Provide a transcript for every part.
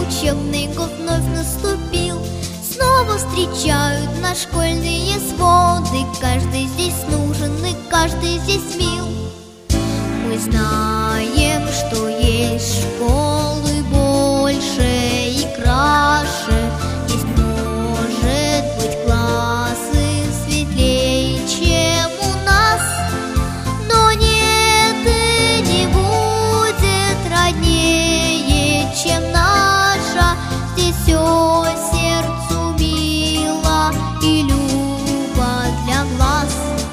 учебный год вновь наступил. Снова встречают нас школьные своды. Каждый здесь нужен и каждый здесь мил. Мы знаем, что есть школы больше и краше. Есть, может быть, классы светлее, чем у нас. Но нет и не будет роднее, чем наша. Здесь все сердцу мило и любо для глаз.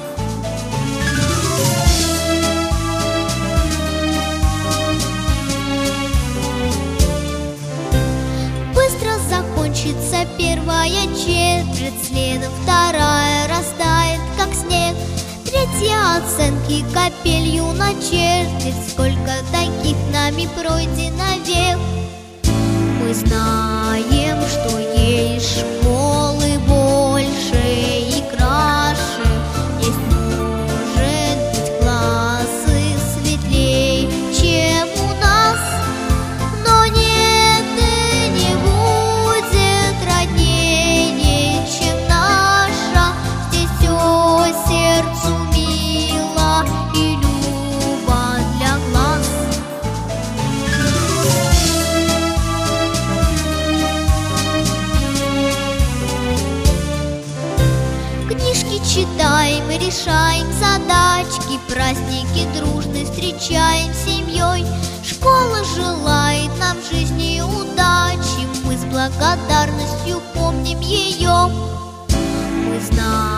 Закончится первая четверть, следом вторая растает, как снег. Третья оценки капелью начертит. Сколько таких нами пройдено век. Мы знаем, что есть школы больше и краше. Есть, может быть, классы светлее, чем у нас. Но нет и не будет роднее, чем наша. Здесь все сердцу мило и любо для глаз. Книжки читаем, решаем задачки, праздники дружно встречаем семьей. Школа желает нам жизни и удачи, мы с благодарностью помним ее. Мы знаем,